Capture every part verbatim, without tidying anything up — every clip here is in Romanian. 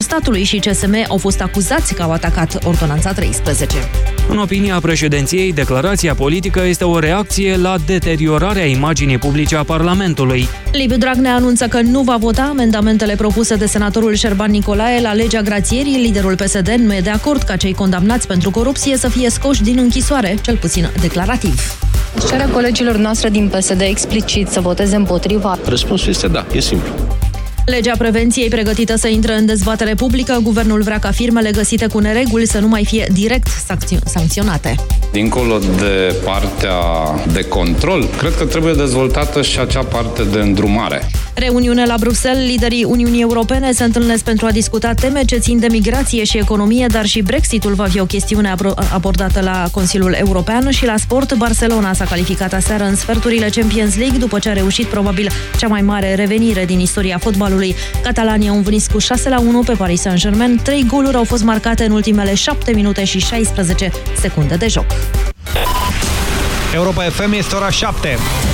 statului și C S M au fost acuzați că au atacat Ordonanța treisprezece. În opinia președinției, declarația politică este o reacție la deteriorarea imaginii publice a Parlamentului. Liviu Dragnea anunță că nu va vota amendamentele propuse de senatorul Șerban Nicolae la legea grațierii. Liderul P S D nu e de acord ca cei condamnați pentru corupție să fie scoși din închisoare, cel puțin declarativ. Cere colegilor noastre din P S D explicit să voteze împotriva. Răspunsul este da, e simplu. Legea prevenției pregătită să intre în dezbatere publică, guvernul vrea ca firmele găsite cu nereguli să nu mai fie direct sancționate. Dincolo de partea de control, cred că trebuie dezvoltată și acea parte de îndrumare. Reuniune la Bruxelles, liderii Uniunii Europene se întâlnesc pentru a discuta teme ce țin de migrație și economie, dar și Brexitul va fi o chestiune abordată la Consiliul European. Și la sport, Barcelona s-a calificat aseară în sferturile Champions League după ce a reușit probabil cea mai mare revenire din istoria fotbalului. Catalanii au învins cu șase la unu pe Paris Saint-Germain. Trei goluri au fost marcate în ultimele șapte minute și șaisprezece secunde de joc. Europa F M, este ora șapte.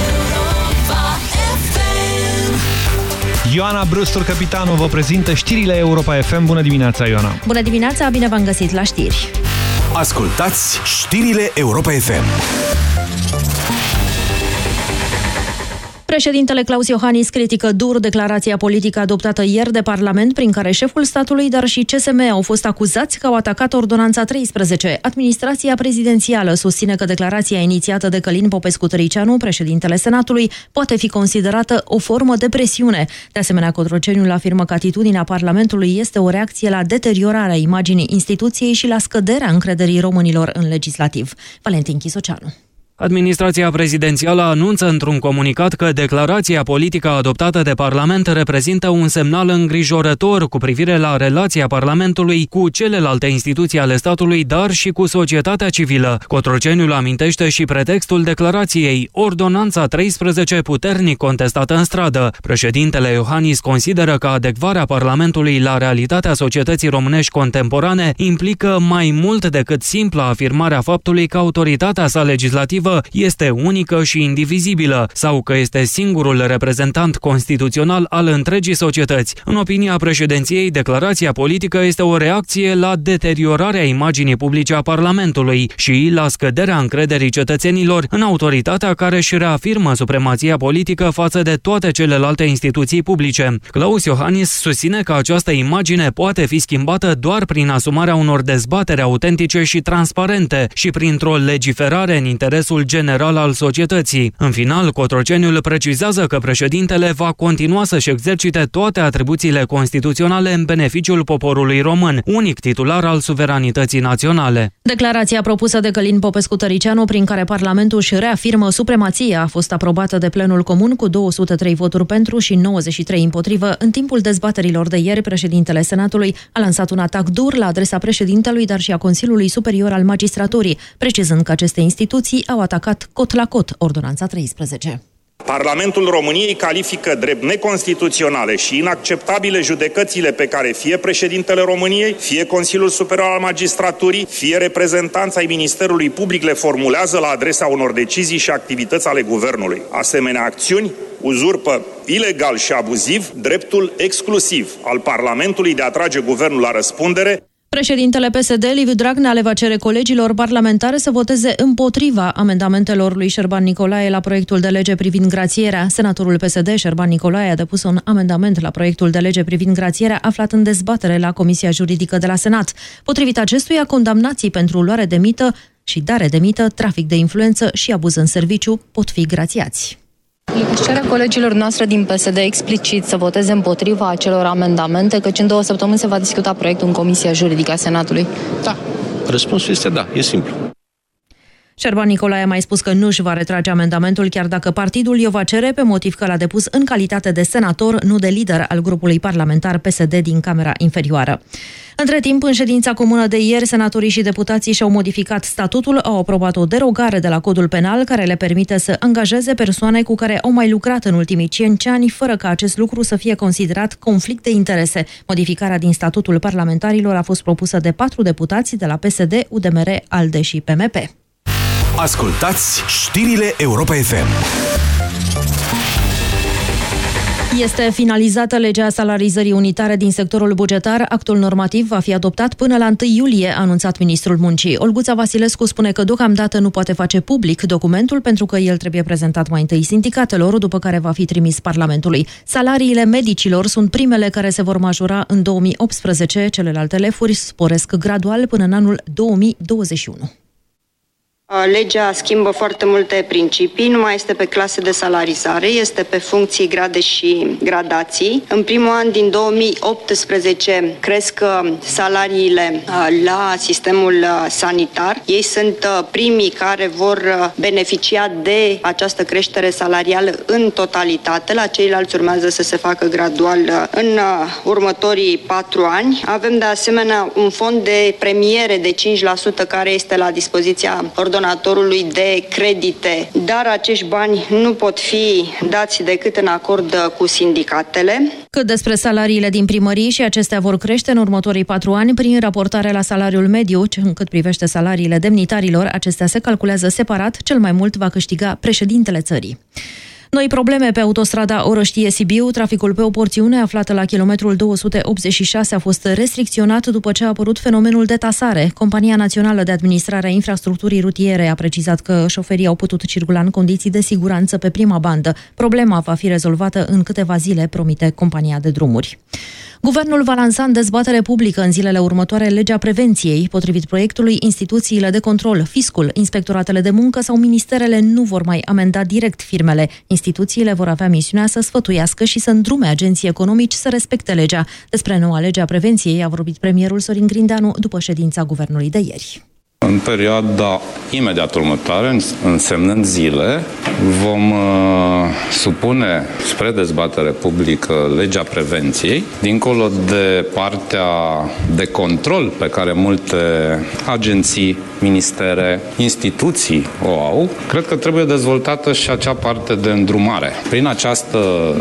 Ioana Brustur, capitanul, vă prezintă știrile Europa F M. Bună dimineața, Ioana! Bună dimineața, bine v-am găsit la știri! Ascultați știrile Europa F M. Președintele Klaus Iohannis critică dur declarația politică adoptată ieri de Parlament, prin care șeful statului, dar și C S M au fost acuzați că au atacat Ordonanța treisprezece. Administrația prezidențială susține că declarația inițiată de Călin Popescu-Tăricianu, președintele Senatului, poate fi considerată o formă de presiune. De asemenea, Cotroceniul afirmă că atitudinea Parlamentului este o reacție la deteriorarea imaginii instituției și la scăderea încrederii românilor în legislativ. Valentin Chisoceanu. Administrația prezidențială anunță într-un comunicat că declarația politică adoptată de Parlament reprezintă un semnal îngrijorător cu privire la relația Parlamentului cu celelalte instituții ale statului, dar și cu societatea civilă. Cotroceniul amintește și pretextul declarației, Ordonanța treisprezece puternic contestată în stradă. Președintele Iohannis consideră că adecvarea Parlamentului la realitatea societății românești contemporane implică mai mult decât simpla afirmarea faptului că autoritatea sa legislativă este unică și indivizibilă sau că este singurul reprezentant constituțional al întregii societăți. În opinia președinției, declarația politică este o reacție la deteriorarea imaginii publice a Parlamentului și la scăderea încrederii cetățenilor în autoritatea care își reafirmă supremația politică față de toate celelalte instituții publice. Klaus Iohannis susține că această imagine poate fi schimbată doar prin asumarea unor dezbateri autentice și transparente și printr-o legiferare în interesul general al societății. În final, Cotroceniul precizează că președintele va continua să-și exercite toate atribuțiile constituționale în beneficiul poporului român, unic titular al suveranității naționale. Declarația propusă de Călin Popescu-Tăricianu, prin care Parlamentul își reafirmă supremația, a fost aprobată de plenul comun cu două sute trei voturi pentru și nouăzeci și trei împotrivă. În timpul dezbaterilor de ieri, președintele Senatului a lansat un atac dur la adresa președintelui, dar și a Consiliului Superior al Magistraturii, precizând că aceste instituții au atacat cot la cot Ordonanța treisprezece. Parlamentul României califică drept neconstituționale și inacceptabile judecățile pe care fie președintele României, fie Consiliul Superior al Magistraturii, fie reprezentanța ai Ministerului Public le formulează la adresa unor decizii și activități ale Guvernului. Asemenea acțiuni uzurpă ilegal și abuziv dreptul exclusiv al Parlamentului de a trage Guvernul la răspundere. Președintele P S D, Liviu Dragnea, le va cere colegilor parlamentare să voteze împotriva amendamentelor lui Șerban Nicolae la proiectul de lege privind grațierea. Senatorul P S D, Șerban Nicolae, a depus un amendament la proiectul de lege privind grațierea aflat în dezbatere la Comisia Juridică de la Senat. Potrivit acestuia, condamnații pentru luare de mită și dare de mită, trafic de influență și abuz în serviciu pot fi grațiați. Cere colegilor noastre din P S D explicit să voteze împotriva acelor amendamente, căci în două săptămâni se va discuta proiectul în Comisia Juridică a Senatului. Da. Răspunsul este da, e simplu. Șerban Nicolae a mai spus că nu își va retrage amendamentul, chiar dacă partidul i-o va cere, pe motiv că l-a depus în calitate de senator, nu de lider al grupului parlamentar P S D din Camera Inferioară. Între timp, în ședința comună de ieri, senatorii și deputații și-au modificat statutul, au aprobat o derogare de la codul penal care le permite să angajeze persoane cu care au mai lucrat în ultimii cinci ani, fără ca acest lucru să fie considerat conflict de interese. Modificarea din statutul parlamentarilor a fost propusă de patru deputați de la P S D, U D M R, ALDE și P M P. Ascultați știrile Europa F M. Este finalizată legea salarizării unitare din sectorul bugetar. Actul normativ va fi adoptat până la întâi iulie, a anunțat ministrul muncii. Olguța Vasilescu spune că deocamdată nu poate face public documentul pentru că el trebuie prezentat mai întâi sindicatelor, după care va fi trimis Parlamentului. Salariile medicilor sunt primele care se vor majora în două mii optsprezece, celelalte lefuri sporesc gradual până în anul două mii douăzeci și unu. Legea schimbă foarte multe principii, nu mai este pe clase de salarizare, este pe funcții, grade și gradații. În primul an din două mii optsprezece cresc salariile la sistemul sanitar. Ei sunt primii care vor beneficia de această creștere salarială în totalitate, la ceilalți urmează să se facă gradual în următorii patru ani. Avem de asemenea un fond de premiere de cinci la sută care este la dispoziția ordonatorului donatorului de credite, dar acești bani nu pot fi dați decât în acord cu sindicatele. Cât despre salariile din primării, și acestea vor crește în următorii patru ani prin raportare la salariul mediu. Cât privește salariile demnitarilor, acestea se calculează separat, cel mai mult va câștiga președintele țării. Noi probleme pe autostrada Orăștie-Sibiu. Traficul pe o porțiune aflată la kilometrul două sute optzeci și șase a fost restricționat după ce a apărut fenomenul de tasare. Compania Națională de Administrare a Infrastructurii Rutiere a precizat că șoferii au putut circula în condiții de siguranță pe prima bandă. Problema va fi rezolvată în câteva zile, promite compania de drumuri. Guvernul va lansa în dezbatere publică în zilele următoare legea prevenției. Potrivit proiectului, instituțiile de control, fiscul, inspectoratele de muncă sau ministerele nu vor mai amenda direct firmele. Instituțiile vor avea misiunea să sfătuiască și să îndrume agenții economici să respecte legea. Despre noua lege a prevenției a vorbit premierul Sorin Grindeanu după ședința guvernului de ieri. În perioada imediat următoare, însemnând zile, vom uh, supune spre dezbatere publică legea prevenției, dincolo de partea de control pe care multe agenții, ministere, instituții o au. Cred că trebuie dezvoltată și acea parte de îndrumare. Prin această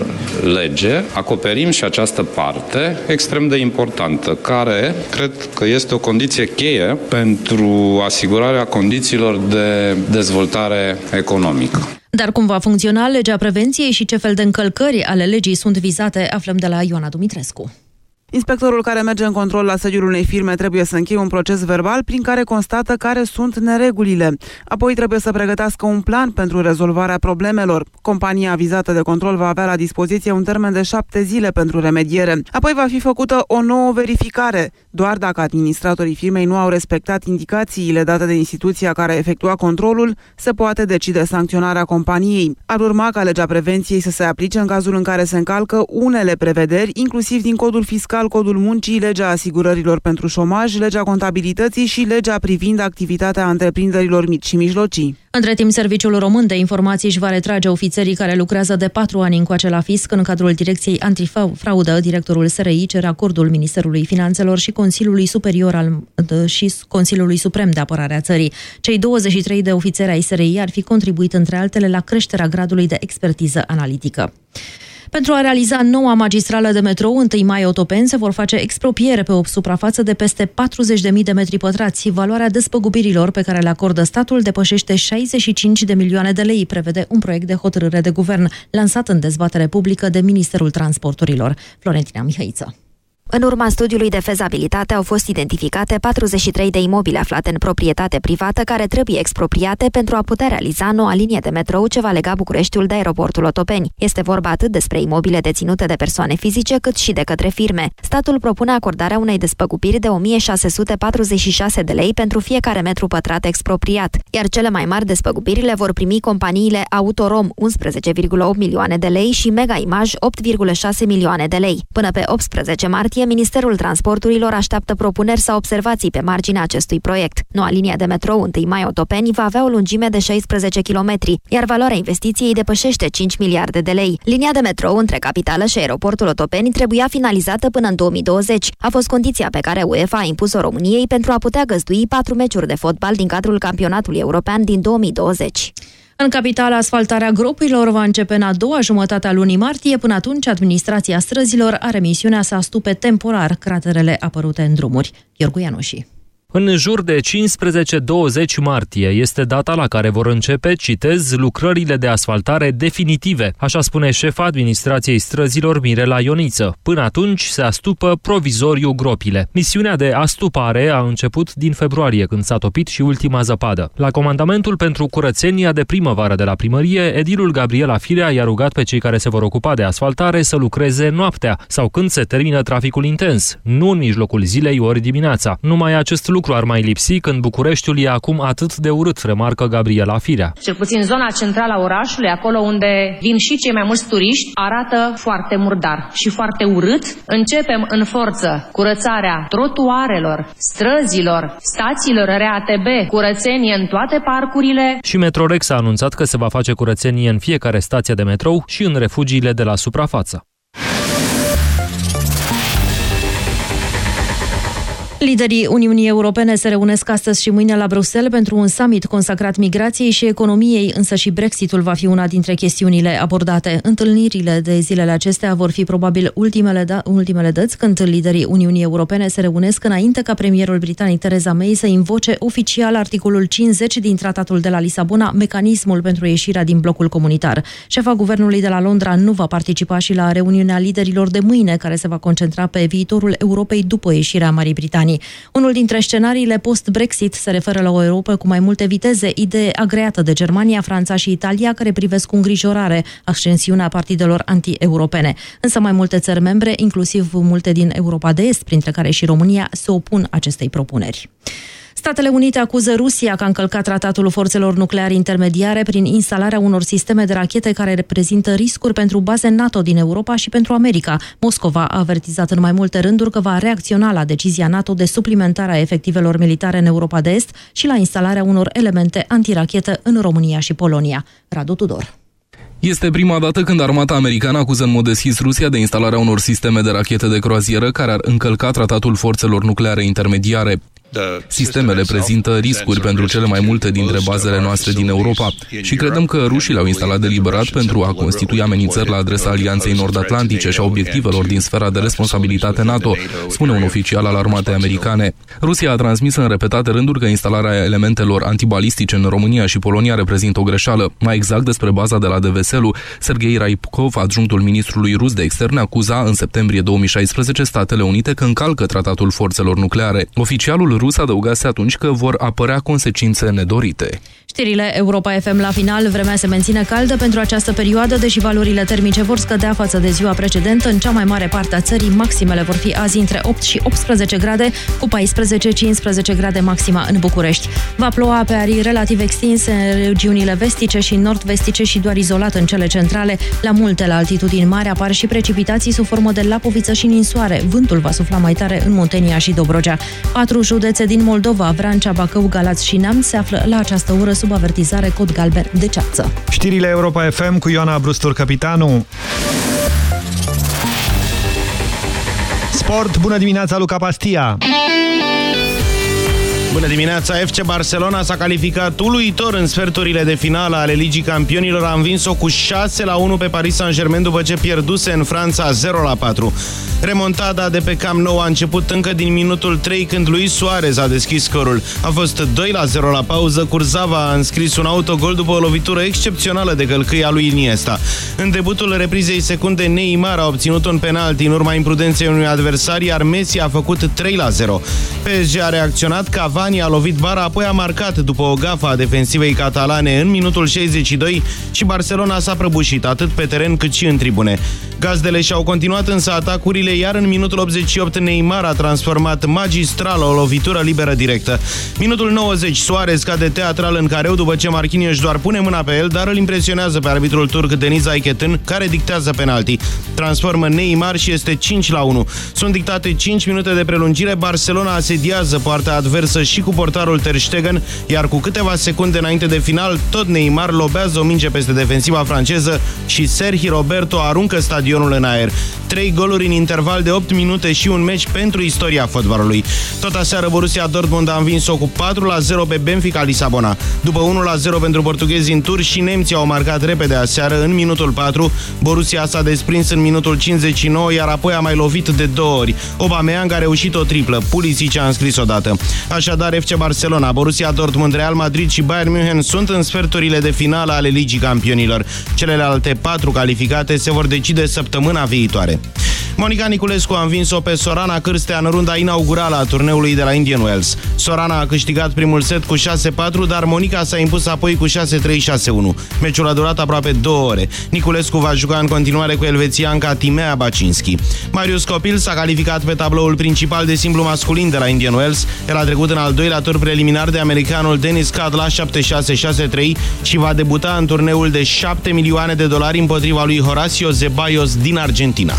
lege acoperim și această parte extrem de importantă, care cred că este o condiție cheie pentru asigurarea condițiilor de dezvoltare economică. Dar cum va funcționa legea prevenției și ce fel de încălcări ale legii sunt vizate, aflăm de la Ioana Dumitrescu. Inspectorul care merge în control la sediul unei firme trebuie să încheie un proces verbal prin care constată care sunt neregulile. Apoi trebuie să pregătească un plan pentru rezolvarea problemelor. Compania vizată de control va avea la dispoziție un termen de șapte zile pentru remediere. Apoi va fi făcută o nouă verificare. Doar dacă administratorii firmei nu au respectat indicațiile date de instituția care efectua controlul, se poate decide sancționarea companiei. Ar urma ca legea prevenției să se aplice în cazul în care se încalcă unele prevederi, inclusiv din codul fiscal, codul muncii, legea asigurărilor pentru șomaj, legea contabilității și legea privind activitatea întreprinderilor mici și mijlocii. Între timp, Serviciul Român de Informații își va retrage ofițerii care lucrează de patru ani încoace la fisc. În cadrul Direcției Antifraudă, directorul S R I cere acordul Ministerului Finanțelor și Consiliului Superior al, și Consiliului Suprem de Apărare a Țării. Cei douăzeci și trei de ofițeri ai S R I ar fi contribuit, între altele, la creșterea gradului de expertiză analitică. Pentru a realiza noua magistrală de metrou, întâi mai Otopeni, se vor face expropiere pe o suprafață de peste patruzeci de mii de metri pătrați. Valoarea despăgubirilor pe care le acordă statul depășește șaizeci și cinci de milioane de lei, prevede un proiect de hotărâre de guvern, lansat în dezbatere publică de Ministerul Transporturilor. Florentina Mihăiță. În urma studiului de fezabilitate au fost identificate patruzeci și trei de imobile aflate în proprietate privată care trebuie expropriate pentru a putea realiza noua linie de metrou ce va lega Bucureștiul de aeroportul Otopeni. Este vorba atât despre imobile deținute de persoane fizice cât și de către firme. Statul propune acordarea unei despăgubiri de o mie șase sute patruzeci și șase de lei pentru fiecare metru pătrat expropriat, iar cele mai mari despăgubiri le vor primi companiile Autorom unsprezece virgulă opt milioane de lei și Mega Image opt virgulă șase milioane de lei. Până pe optsprezece martie, Ministerul Transporturilor așteaptă propuneri sau observații pe marginea acestui proiect. Noua linie de metrou întâi mai Otopeni va avea o lungime de șaisprezece kilometri, iar valoarea investiției depășește cinci miliarde de lei. Linia de metrou între capitală și aeroportul Otopeni trebuia finalizată până în două mii douăzeci. A fost condiția pe care UEFA a impus-o României pentru a putea găzdui patru meciuri de fotbal din cadrul campionatului european din două mii douăzeci. În capitală, asfaltarea gropurilor va începe în a doua jumătate a lunii martie. Până atunci, administrația străzilor are misiunea să astupe temporar craterele apărute în drumuri. Iorgu Ianuși. În jur de cincisprezece douăzeci martie este data la care vor începe, citez, lucrările de asfaltare definitive, așa spune șefa administrației străzilor Mirela Ioniță. Până atunci se astupă provizoriu gropile. Misiunea de astupare a început din februarie, când s-a topit și ultima zăpadă. La comandamentul pentru curățenia de primăvară de la primărie, edilul Gabriela Firea i-a rugat pe cei care se vor ocupa de asfaltare să lucreze noaptea sau când se termină traficul intens, nu în mijlocul zilei ori dimineața. Numai acest lucru ar mai lipsi când Bucureștiul e acum atât de urât, remarcă Gabriela Firea. Cel puțin zona centrală a orașului, acolo unde vin și cei mai mulți turiști, arată foarte murdar și foarte urât. Începem în forță curățarea trotuarelor, străzilor, stațiilor R A T B, curățenie în toate parcurile. Și Metrorex a anunțat că se va face curățenie în fiecare stație de metrou și în refugiile de la suprafață. Liderii Uniunii Europene se reunesc astăzi și mâine la Bruxelles pentru un summit consacrat migrației și economiei, însă și Brexitul va fi una dintre chestiunile abordate. Întâlnirile de zilele acestea vor fi probabil ultimele, da, ultimele dăți când liderii Uniunii Europene se reunesc înainte ca premierul britanic Theresa May să invoce oficial articolul cincizeci din Tratatul de la Lisabona, mecanismul pentru ieșirea din blocul comunitar. Șefa guvernului de la Londra nu va participa și la reuniunea liderilor de mâine, care se va concentra pe viitorul Europei după ieșirea Marii Britanii. Unul dintre scenariile post-Brexit se referă la o Europă cu mai multe viteze, idee agreată de Germania, Franța și Italia, care privesc cu îngrijorare ascensiunea partidelor anti-europene. Însă mai multe țări membre, inclusiv multe din Europa de Est, printre care și România, se opun acestei propuneri. Statele Unite acuză Rusia că a încălcat tratatul forțelor nucleare intermediare prin instalarea unor sisteme de rachete care reprezintă riscuri pentru baze NATO din Europa și pentru America. Moscova a avertizat în mai multe rânduri că va reacționa la decizia NATO de suplimentare a efectivelor militare în Europa de Est și la instalarea unor elemente antirachetă în România și Polonia. Radu Tudor. Este prima dată când armata americană acuză în mod deschis Rusia de instalarea unor sisteme de rachete de croazieră care ar încălca tratatul forțelor nucleare intermediare. Sistemele prezintă riscuri pentru cele mai multe dintre bazele noastre din Europa și credem că rușii le-au instalat deliberat pentru a constitui amenințări la adresa Alianței Nord-Atlantice și a obiectivelor din sfera de responsabilitate NATO, spune un oficial al armatei americane. Rusia a transmis în repetate rânduri că instalarea elementelor antibalistice în România și Polonia reprezintă o greșeală. Mai exact, despre baza de la Deveselu, Sergei Raipkov, adjunctul ministrului rus de externe, acuza în septembrie două mii șaisprezece Statele Unite că încalcă tratatul forțelor nucleare. Oficialul rus adăugase atunci că vor apărea consecințe nedorite. Știrile Europa F M la final. Vremea se menține caldă pentru această perioadă, deși valorile termice vor scădea față de ziua precedentă. În cea mai mare parte a țării, maximele vor fi azi între opt și optsprezece grade, cu paisprezece cincisprezece grade maxima în București. Va ploua pe arii relativ extinse în regiunile vestice și nord-vestice și doar izolat în cele centrale. La multe la altitudini mari apar și precipitații sub formă de lapoviță și ninsoare. Vântul va sufla mai tare în Muntenia și Dobrogea. Patru județe din Moldova, Vrancea, Bacău, Galați și Neamț, se află la această oră sub avertizare cod galben de ceață. Știrile Europa F M cu Ioana Brustur, capitanu. Sport, bună dimineața, Luca Pastia! Bună dimineața! F C Barcelona s-a calificat uluitor în sferturile de finală ale Ligii Campionilor. A învins-o cu șase la unu pe Paris Saint-Germain după ce pierduse în Franța zero la patru. Remontada de pe Camp Nou a început încă din minutul trei, când Luis Suarez a deschis scorul. A fost doi la zero la pauză. Kurzawa a înscris un autogol după o lovitură excepțională de călcâia lui Iniesta. În debutul reprizei secunde, Neymar a obținut un penalti în urma imprudenței unui adversar, iar Messi a făcut trei la zero. P S G a reacționat, Cavani a lovit bara, apoi a marcat după o gafă a defensivei catalane în minutul șaizeci și doi și Barcelona s-a prăbușit atât pe teren cât și în tribune. Gazdele și-au continuat însă atacurile, iar în minutul optzeci și opt Neymar a transformat magistral o lovitură liberă directă. Minutul nouăzeci, Suarez cade teatral în careu după ce Marquinhos doar pune mâna pe el, dar îl impresionează pe arbitrul turc Deniz Aykettin, care dictează penalti. Transformă Neymar și este cinci la unu. Sunt dictate cinci minute de prelungire, Barcelona asediază poarta adversă și cu portarul Ter Stegen, iar cu câteva secunde înainte de final, tot Neymar lobează o minge peste defensiva franceză și Sergi Roberto aruncă stadionul în aer. Trei goluri în interval de opt minute și un meci pentru istoria fotbalului. Tot aseară Borussia Dortmund a învins-o cu patru la zero pe Benfica Lisabona. După unu la zero pentru portughezi în tur, și nemții au marcat repede aseară în minutul patru. Borussia s-a desprins în minutul cincizeci și nouă, iar apoi a mai lovit de două ori. Aubameyang a reușit o triplă, Pulisic a înscris odată. Așadar, Așadar, F C Barcelona, Borussia Dortmund, Real Madrid și Bayern München sunt în sferturile de finală ale Ligii Campionilor. Celelalte patru calificate se vor decide săptămâna viitoare. Monica Niculescu a învins-o pe Sorana Cârstea în runda inaugurală a turneului de la Indian Wells. Sorana a câștigat primul set cu șase patru, dar Monica s-a impus apoi cu șase trei șase unu. Meciul a durat aproape două ore. Niculescu va juca în continuare cu elvețianca Timea Bacinski. Marius Copil s-a calificat pe tabloul principal de simplu masculin de la Indian Wells. El a trecut în al doilea tur preliminar de americanul Dennis Cadla șapte șase șase trei și va debuta în turneul de șapte milioane de dolari împotriva lui Horacio Zeballos din Argentina.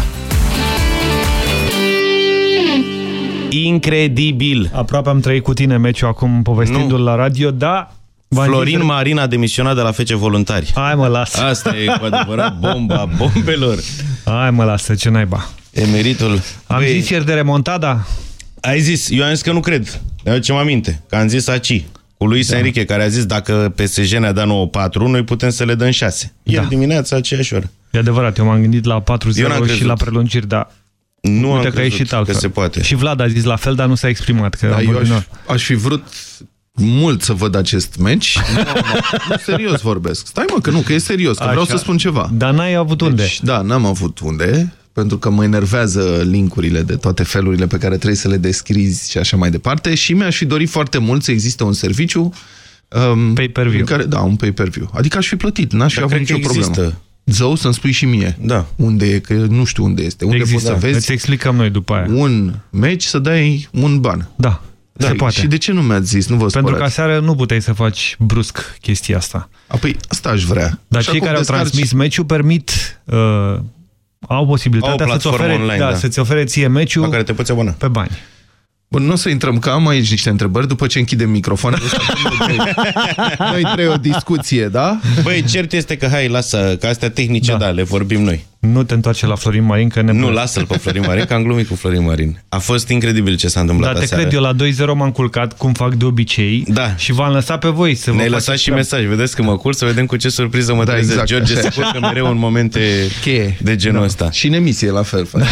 Incredibil! Aproape am trăit cu tine meciul acum povestindu-l la radio, da... Florin Marin a demisionat de la F C Voluntari. Hai mă, lasă! Asta e cu adevărat bomba bombelor! Hai mă, lasă, ce naiba! Emeritul... Am Băi, zis ieri de remontada? Ai zis, eu am zis că nu cred. Eu ce mă aminte, că am zis aci, cu Luis da. Enrique, care a zis dacă P S G ne-a dat nouă patru, noi putem să le dăm șase. Ieri da. dimineața, aceeași oră. E adevărat, eu m-am gândit la patru zero și la prelungiri, dar... Nu Uite am că, a ieșit altfel. Că se poate. Și Vlad a zis la fel, dar nu s-a exprimat. Că da, eu aș, aș fi vrut mult să văd acest meci. Nu, nu, serios vorbesc. Stai mă, că nu, că e serios, că Așa. vreau să spun ceva. Dar n-ai avut unde. Deci, da, n-am avut unde, pentru că mă enervează linkurile de toate felurile pe care trebuie să le descrizi și așa mai departe și mi-aș fi dorit foarte mult să existe un serviciu um, pay-per-view. Care, da, un pay-per-view. Adică aș fi plătit, n-aș fi avut nicio problemă. Zău, să-mi spui și mie da. unde e, că nu știu unde este. Unde Există, poți să vezi îți explicăm noi după aia. Un meci să dai un ban. Da, da, se poate. Și de ce nu mi-ați zis? Nu vă Pentru spărați. că aseară nu puteai să faci brusc chestia asta. Apoi asta aș vrea. Dar Așa cei care descarci... au transmis meciul permit, uh, au posibilitatea să-ți ofere, online, da, da. să-ți ofere ție meciul la care te poți abona. Pe bani. Bun, nu o să intrăm, că am aici niște întrebări după ce închidem microfoanele. Noi trei o discuție, da? Băi, cert este că, hai, lasă, că astea tehnice, da, da le vorbim noi. Nu te întoarce la Florin Marin, că ne... Nu, lasă-l pe Florin Marin, că am glumit cu Florin Marin. A fost incredibil ce s-a întâmplat aseară. Da, te aseară. cred, eu la doi zero m-am culcat, cum fac de obicei, da. și v-am lăsat pe voi să vă Ne-ai lăsat și mesaj, vedeți că mă curc, să vedem cu ce surpriză mă da, trezesc. Exact, George se curcă mereu în momente cheie de genul da. ăsta. Și în emisie, la fel. Da,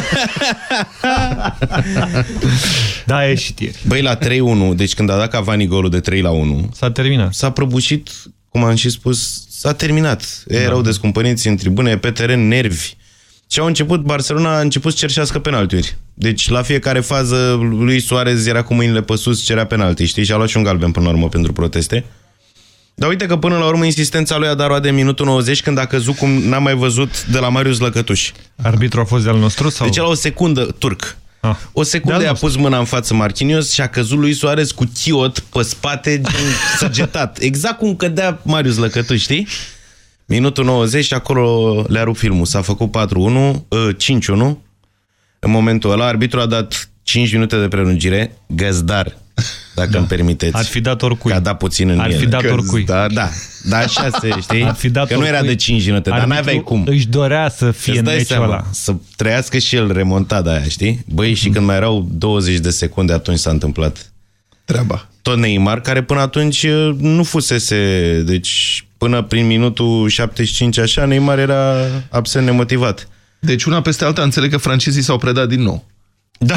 da a ieșit ieri. Băi, la trei unu, deci când a dat Cavani golul de trei la unu, s-a terminat. S-a prăbușit, cum am și spus, s-a terminat. Ei da. erau descumpăniți în tribune, pe teren, nervi. Și au început, Barcelona a început să cerșească penaltiuri. Deci la fiecare fază lui Suarez era cu mâinile pe sus, cerea penalti, știi? Și a luat și un galben până la urmă pentru proteste. Dar uite că până la urmă insistența lui a dat roade în minutul nouăzeci, când a căzut cum n-am mai văzut de la Marius Lăcătuș. Arbitru a fost de-al nostru? Sau? Deci la o secundă, turc. Ah. O secundă i-a pus mâna în față Marquinhos și a căzut lui Suarez cu chiot pe spate, săgetat. Exact cum cădea Marius Lăcătuș, știi? Minutul nouăzeci și acolo le-a rupt filmul. S-a făcut patru unu, cinci unu. În momentul ăla, arbitrul a dat cinci minute de prelungire. Găzdar, dacă da. îmi permiteți. Ar fi dat oricui. Că a dat puțin în Ar el. fi dat oricui. Da, da, da, așa se, știi? Ar fi dat că nu era de cinci minute, dar n-aveai cum. Își dorea să fie în meciul ăla. Să trăiască și el remontada aia, știi? Băi, și când mai erau douăzeci de secunde, atunci s-a întâmplat treaba. Tot Neymar, care până atunci nu fusese, deci până prin minutul șaptezeci și cinci așa, Neymar era absent nemotivat. Deci una peste alta înțeleg că francezii s-au predat din nou. Da.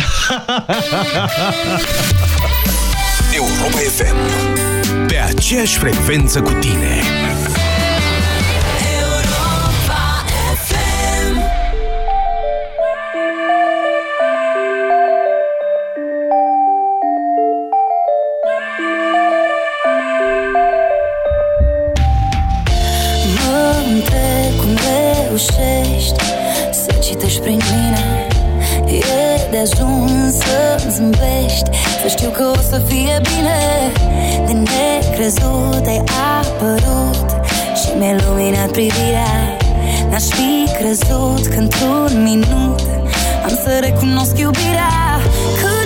Europa F M, pe aceeași frecvență cu tine. Să citești prin mine. E de ajuns să-mi zâmbești, să știu că o să fie bine. De necrezut ai apărut și mi-ai luminat privirea. N-aș fi crezut că într-un minut am să recunosc iubirea. Că